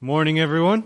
Morning, everyone.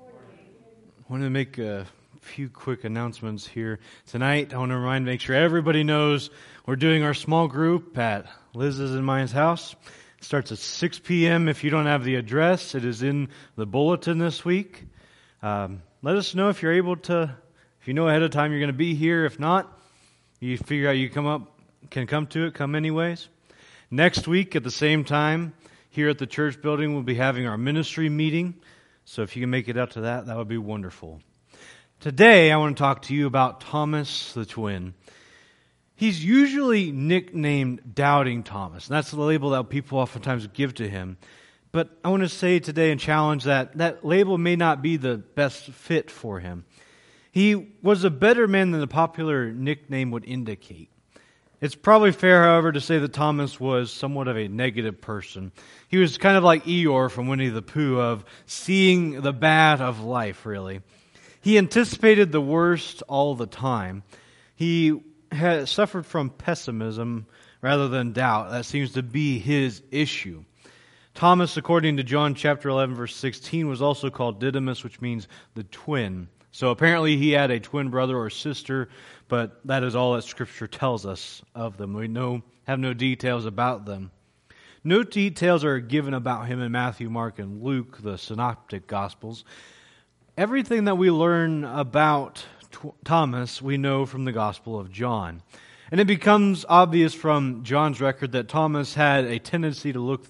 I want to make a few quick announcements here tonight. I want to make sure everybody knows we're doing our small group at Liz's and mine's house. It starts at 6 p.m. If you don't have the address, it is in the bulletin this week. Let us know if you're able to, if you know ahead of time you're going to be here. If not, you figure out you can come to it, come anyways. Next week at the same time, here at the church building, we'll be having our ministry meeting. So if you can make it out to that, that would be wonderful. Today, I want to talk to you about Thomas the Twin. He's usually nicknamed Doubting Thomas. And that's the label that people oftentimes give to him. But I want to say today and challenge that label may not be the best fit for him. He was a better man than the popular nickname would indicate. It's probably fair, however, to say that Thomas was somewhat of a negative person. He was kind of like Eeyore from Winnie the Pooh, of seeing the bad of life, really. He anticipated the worst all the time. He had suffered from pessimism rather than doubt. That seems to be his issue. Thomas, according to John chapter 11, verse 16, was also called Didymus, which means the twin. So apparently he had a twin brother or sister, but that is all that Scripture tells us of them. We have no details about them. No details are given about him in Matthew, Mark, and Luke, the synoptic Gospels. Everything that we learn about Thomas, we know from the Gospel of John. And it becomes obvious from John's record that Thomas had a tendency to look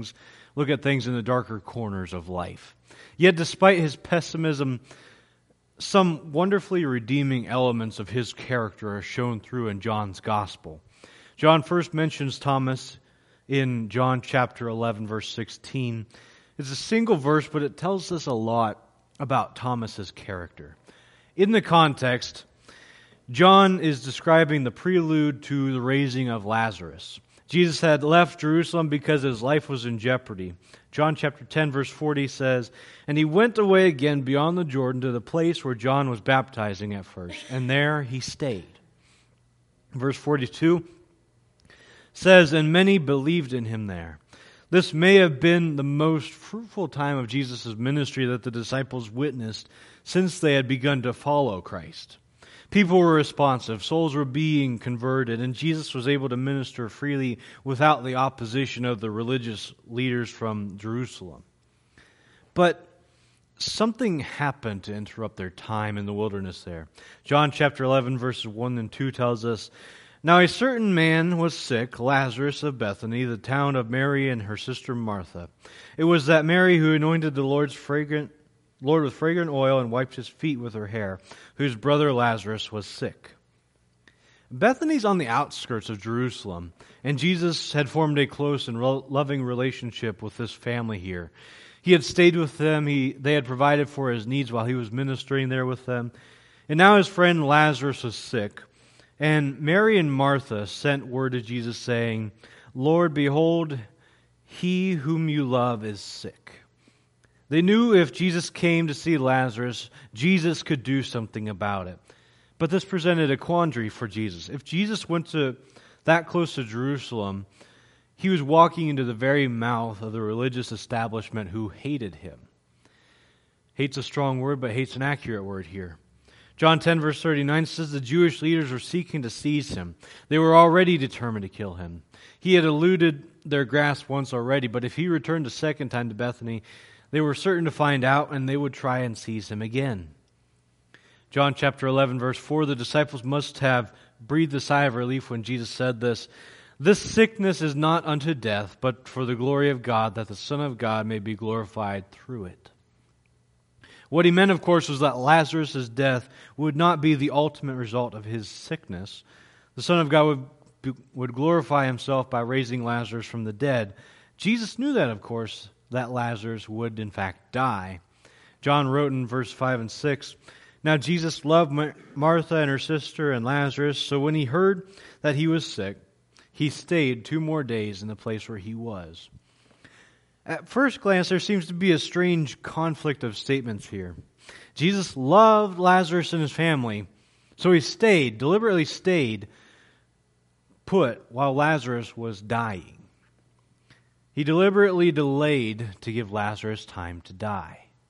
at things in the darker corners of life. Yet despite his pessimism, some wonderfully redeeming elements of his character are shown through in John's Gospel. John first mentions Thomas in John chapter 11, verse 16. It's a single verse, but it tells us a lot about Thomas's character. In the context, John is describing the prelude to the raising of Lazarus. Jesus had left Jerusalem because his life was in jeopardy. John chapter 10, verse 40 says, "And he went away again beyond the Jordan to the place where John was baptizing at first, and there he stayed." Verse 42 says, "And many believed in him there." This may have been the most fruitful time of Jesus' ministry that the disciples witnessed since they had begun to follow Christ. People were responsive, souls were being converted, and Jesus was able to minister freely without the opposition of the religious leaders from Jerusalem. But something happened to interrupt their time in the wilderness there. John chapter 11, verses 1 and 2 tells us, "Now a certain man was sick, Lazarus of Bethany, the town of Mary and her sister Martha. It was that Mary who anointed the Lord with fragrant oil and wiped his feet with her hair, whose brother Lazarus was sick." Bethany's on the outskirts of Jerusalem, and Jesus had formed a close and loving relationship with this family here. He had stayed with them, they had provided for his needs while he was ministering there with them, and now his friend Lazarus was sick. And Mary and Martha sent word to Jesus saying, "Lord, behold, he whom you love is sick." They knew if Jesus came to see Lazarus, Jesus could do something about it. But this presented a quandary for Jesus. If Jesus went that close to Jerusalem, he was walking into the very mouth of the religious establishment who hated him. Hate's a strong word, but hate's an accurate word here. John 10, verse 39 says the Jewish leaders were seeking to seize him. They were already determined to kill him. He had eluded their grasp once already, but if he returned a second time to Bethany, they were certain to find out, and they would try and seize him again. John chapter 11, verse 4, the disciples must have breathed a sigh of relief when Jesus said this, "This sickness is not unto death, but for the glory of God, that the Son of God may be glorified through it." What he meant, of course, was that Lazarus' death would not be the ultimate result of his sickness. The Son of God would glorify himself by raising Lazarus from the dead. Jesus knew that, of course, that Lazarus would in fact die. John wrote in verse 5 and 6, "Now Jesus loved Martha and her sister and Lazarus, so when he heard that he was sick, he stayed 2 more days in the place where he was." At first glance, there seems to be a strange conflict of statements here. Jesus loved Lazarus and his family, so he deliberately stayed put while Lazarus was dying. He deliberately delayed to give Lazarus time to die.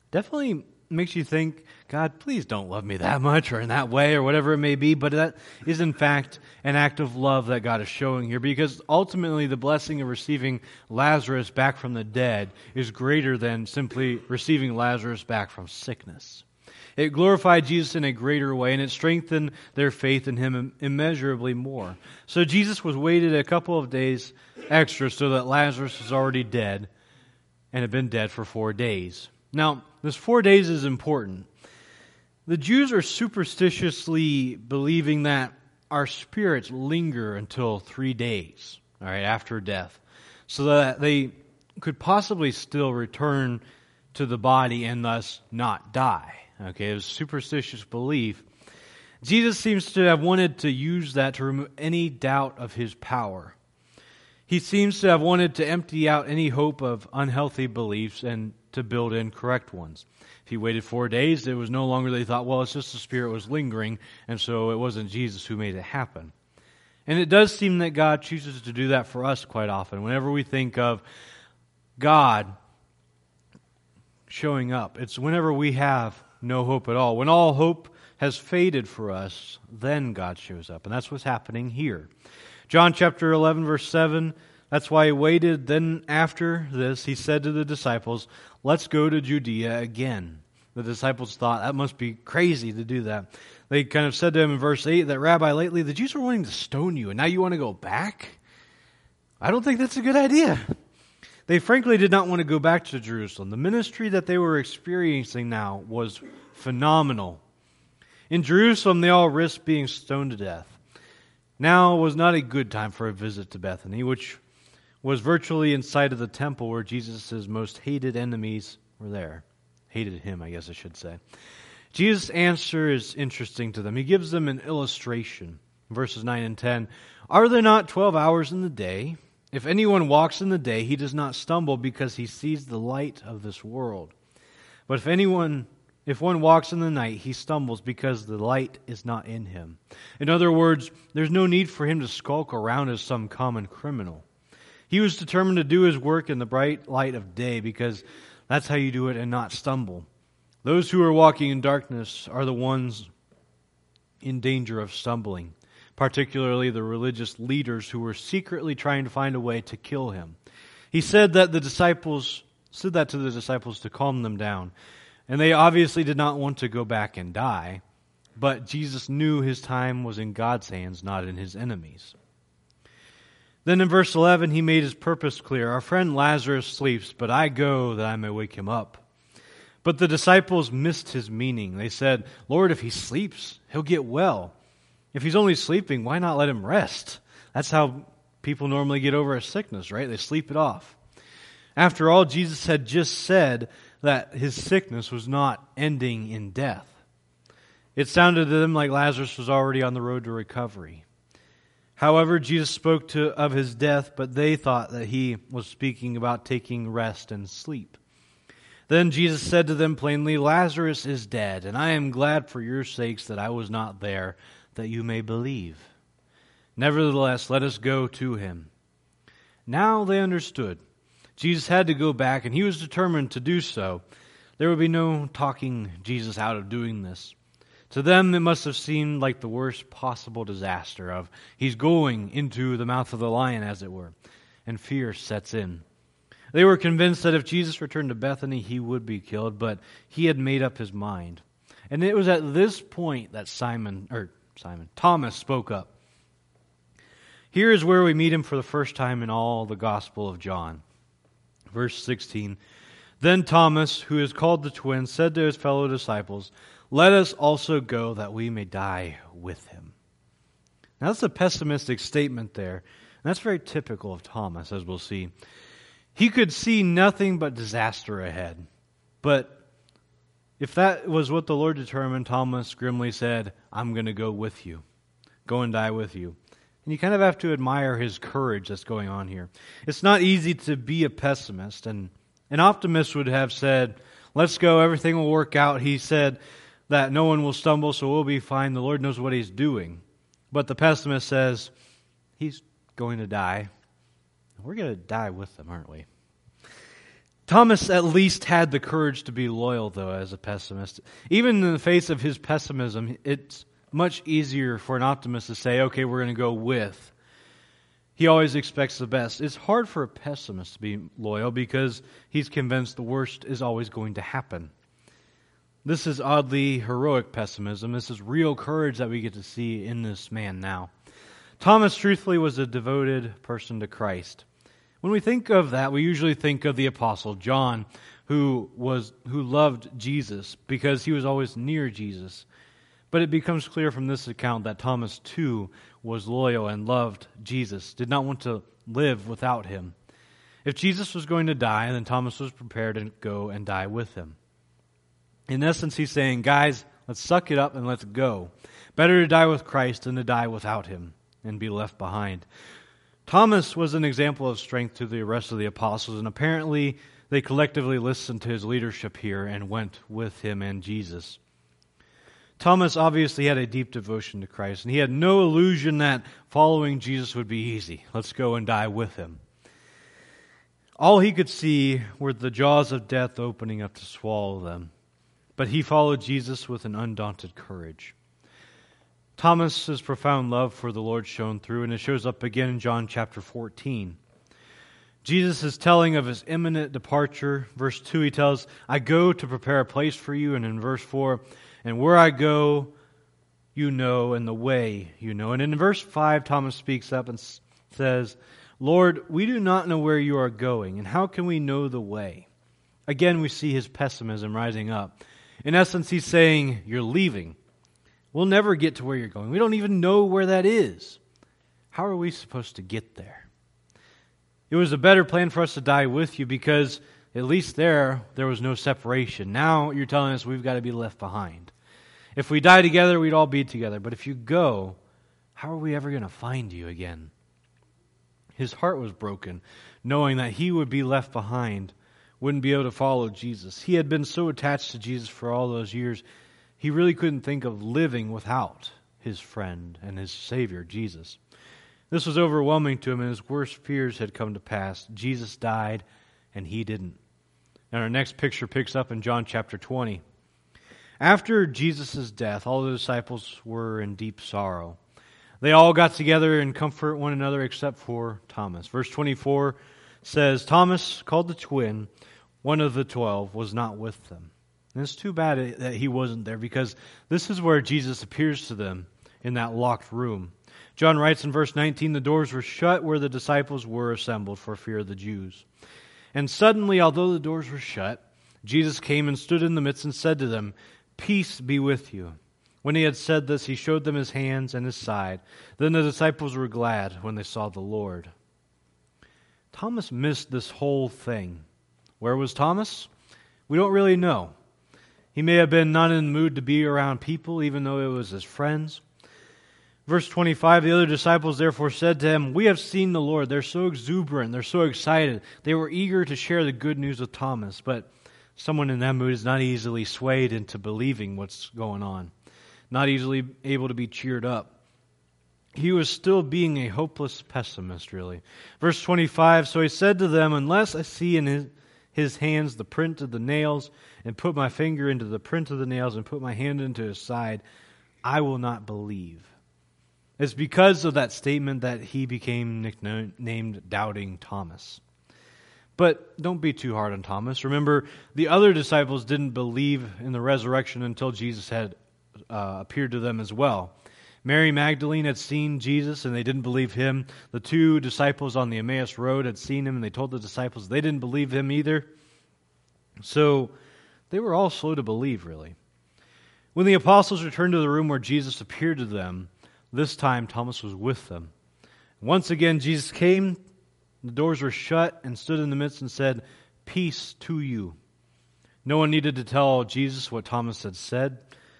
definitely makes you think, God, please don't love me that much or in that way or whatever it may be. But that is, in fact, an act of love that God is showing here, because ultimately the blessing of receiving Lazarus back from the dead is greater than simply receiving Lazarus back from sickness. It glorified Jesus in a greater way, and it strengthened their faith in Him immeasurably more. So Jesus was waited a couple of days extra so that Lazarus was already dead and had been dead for 4 days. Now, this 4 days is important. The Jews are superstitiously believing that our spirits linger until 3 days, all right, after death, so that they could possibly still return to the body and thus not die. Okay, it was superstitious belief. Jesus seems to have wanted to use that to remove any doubt of His power. He seems to have wanted to empty out any hope of unhealthy beliefs and to build in correct ones. If He waited 4 days, it was no longer they thought, well, it's just the Spirit was lingering, and so it wasn't Jesus who made it happen. And it does seem that God chooses to do that for us quite often. Whenever we think of God showing up, it's whenever we have no hope at all. When all hope has faded for us, then God shows up. And that's what's happening here. John chapter 11, verse 7, that's why He waited. Then after this, He said to the disciples, let's go to Judea again. The disciples thought that must be crazy to do that. They kind of said to Him in verse 8 that, Rabbi, lately the Jews were wanting to stone you, and now you want to go back? I don't think that's a good idea. They frankly did not want to go back to Jerusalem. The ministry that they were experiencing now was phenomenal. In Jerusalem, they all risked being stoned to death. Now was not a good time for a visit to Bethany, which was virtually inside of the temple where Jesus' most hated enemies were there. Hated Him, I guess I should say. Jesus' answer is interesting to them. He gives them an illustration. Verses 9 and 10. Are there not 12 hours in the day? If anyone walks in the day, he does not stumble because he sees the light of this world. But if one walks in the night, he stumbles because the light is not in him. In other words, there's no need for him to skulk around as some common criminal. He was determined to do his work in the bright light of day because that's how you do it and not stumble. Those who are walking in darkness are the ones in danger of stumbling, particularly the religious leaders who were secretly trying to find a way to kill Him. He said that to the disciples to calm them down. And they obviously did not want to go back and die, but Jesus knew His time was in God's hands, not in His enemies. Then in verse 11, He made His purpose clear. Our friend Lazarus sleeps, but I go that I may wake him up. But the disciples missed His meaning. They said, Lord, if he sleeps, he'll get well. If he's only sleeping, why not let him rest? That's how people normally get over a sickness, right? They sleep it off. After all, Jesus had just said that His sickness was not ending in death. It sounded to them like Lazarus was already on the road to recovery. However, Jesus spoke of His death, but they thought that He was speaking about taking rest and sleep. Then Jesus said to them plainly, Lazarus is dead, and I am glad for your sakes that I was not there, that you may believe. Nevertheless, let us go to him. Now they understood. Jesus had to go back, and He was determined to do so. There would be no talking Jesus out of doing this. To them, it must have seemed like the worst possible disaster of He's going into the mouth of the lion, as it were, and fear sets in. They were convinced that if Jesus returned to Bethany, He would be killed, but He had made up His mind. And it was at this point that Thomas spoke up. Here is where we meet Him for the first time in all the Gospel of John. Verse 16, Then Thomas, who is called the twin, said to his fellow disciples, Let us also go that we may die with Him. Now that's a pessimistic statement there. And that's very typical of Thomas, as we'll see. He could see nothing but disaster ahead. But if that was what the Lord determined, Thomas grimly said, I'm going to go with you. Go and die with you. And you kind of have to admire his courage that's going on here. It's not easy to be a pessimist. And an optimist would have said, let's go, everything will work out. He said that no one will stumble, so we'll be fine. The Lord knows what He's doing. But the pessimist says, He's going to die. We're going to die with Him, aren't we? Thomas at least had the courage to be loyal, though, as a pessimist. Even in the face of his pessimism, it's much easier for an optimist to say, okay, we're going to go with. He always expects the best. It's hard for a pessimist to be loyal because he's convinced the worst is always going to happen. This is oddly heroic pessimism. This is real courage that we get to see in this man now. Thomas, truthfully, was a devoted person to Christ. When we think of that, we usually think of the Apostle John, who loved Jesus because he was always near Jesus. But it becomes clear from this account that Thomas, too, was loyal and loved Jesus, did not want to live without him. If Jesus was going to die, then Thomas was prepared to go and die with him. In essence, he's saying, guys, let's suck it up and let's go. Better to die with Christ than to die without him and be left behind. Thomas was an example of strength to the rest of the apostles, and apparently they collectively listened to his leadership here and went with him and Jesus. Thomas obviously had a deep devotion to Christ, and he had no illusion that following Jesus would be easy. Let's go and die with him. All he could see were the jaws of death opening up to swallow them, but he followed Jesus with an undaunted courage. Thomas's profound love for the Lord shone through, and it shows up again in John chapter 14. Jesus is telling of his imminent departure. Verse 2, he tells, I go to prepare a place for you. And in verse 4, and where I go, you know, and the way you know. And in verse 5, Thomas speaks up and says, Lord, we do not know where you are going, and how can we know the way? Again, we see his pessimism rising up. In essence, he's saying, you're leaving. We'll never get to where you're going. We don't even know where that is. How are we supposed to get there? It was a better plan for us to die with you because at least there was no separation. Now you're telling us we've got to be left behind. If we die together, we'd all be together. But if you go, how are we ever going to find you again? His heart was broken, knowing that he would be left behind, wouldn't be able to follow Jesus. He had been so attached to Jesus for all those years, he really couldn't think of living without his friend and his Savior, Jesus. This was overwhelming to him, and his worst fears had come to pass. Jesus died, and he didn't. And our next picture picks up in John chapter 20. After Jesus' death, all the disciples were in deep sorrow. They all got together and comfort one another except for Thomas. Verse 24 says, Thomas, called the twin, one of the 12, was not with them. And it's too bad that he wasn't there because this is where Jesus appears to them in that locked room. John writes in verse 19, the doors were shut where the disciples were assembled for fear of the Jews. And suddenly, although the doors were shut, Jesus came and stood in the midst and said to them, Peace be with you. When he had said this, he showed them his hands and his side. Then the disciples were glad when they saw the Lord. Thomas missed this whole thing. Where was Thomas? We don't really know. He may have been not in the mood to be around people, even though it was his friends. Verse 25, the other disciples therefore said to him, We have seen the Lord. They're so exuberant. They're so excited. They were eager to share the good news with Thomas, but someone in that mood is not easily swayed into believing what's going on, not easily able to be cheered up. He was still being a hopeless pessimist, really. Verse 25, so he said to them, Unless I see in his hands the print of the nails, and put my finger into the print of the nails, and put my hand into his side, I will not believe. It's because of that statement that he became nicknamed Doubting Thomas. But don't be too hard on Thomas. Remember, the other disciples didn't believe in the resurrection until Jesus had appeared to them as well. Mary Magdalene had seen Jesus and they didn't believe him. The two disciples on the Emmaus Road had seen him and they told the disciples they didn't believe him either. So they were all slow to believe, really. When the apostles returned to the room where Jesus appeared to them, this time Thomas was with them. Once again Jesus came, the doors were shut, and stood in the midst and said, Peace to you. No one needed to tell Jesus what Thomas had said.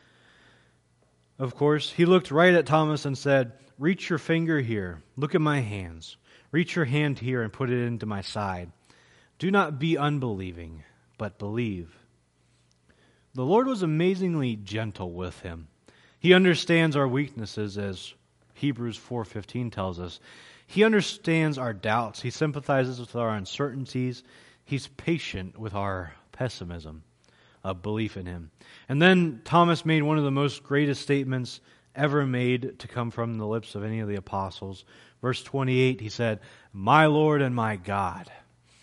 Of course, he looked right at Thomas and said, Reach your finger here. Look at my hands. Reach your hand here and put it into my side. Do not be unbelieving, but believe. The Lord was amazingly gentle with him. He understands our weaknesses, as Hebrews 4:15 tells us. He understands our doubts. He sympathizes with our uncertainties. He's patient with our pessimism of belief in Him. And then Thomas made one of the most greatest statements ever made to come from the lips of any of the apostles. Verse 28, he said, "My Lord and my God."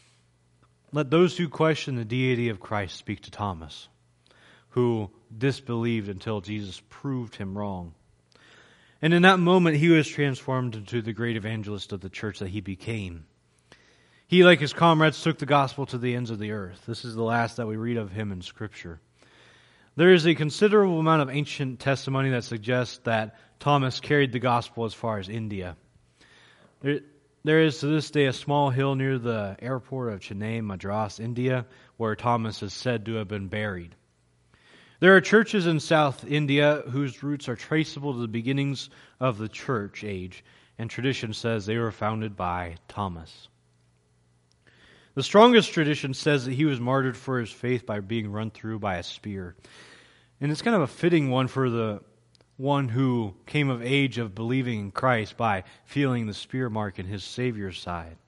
Let those who question the deity of Christ speak to Thomas, who disbelieved until Jesus proved him wrong. And in that moment, he was transformed into the great evangelist of the church that he became. He, like his comrades, took the gospel to the ends of the earth. This is the last that we read of him in Scripture. There is a considerable amount of ancient testimony that suggests that Thomas carried the gospel as far as India. There is to this day a small hill near the airport of Chennai, Madras, India, where Thomas is said to have been buried. There are churches in South India whose roots are traceable to the beginnings of the church age, and tradition says they were founded by Thomas. The strongest tradition says that he was martyred for his faith by being run through by a spear. And it's kind of a fitting one for the one who came of age of believing in Christ by feeling the spear mark in his Savior's side.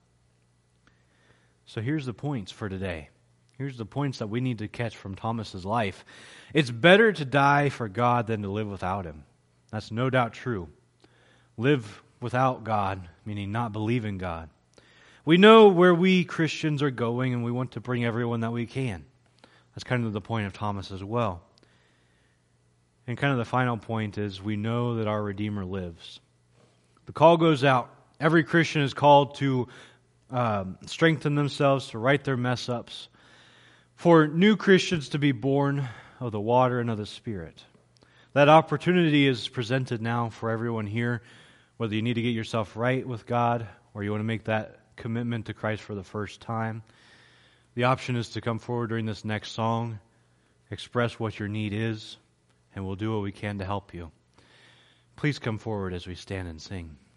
So here's the points for today. Here's the points that we need to catch from Thomas's life. It's better to die for God than to live without Him. That's no doubt true. Live without God, meaning not believe in God. We know where we Christians are going, and we want to bring everyone that we can. That's kind of the point of Thomas as well. And kind of the final point is we know that our Redeemer lives. The call goes out. Every Christian is called to strengthen themselves, to right their mess-ups, for new Christians to be born of the water and of the Spirit. That opportunity is presented now for everyone here, whether you need to get yourself right with God or you want to make that commitment to Christ for the first time. The option is to come forward during this next song, express what your need is, and we'll do what we can to help you. Please come forward as we stand and sing.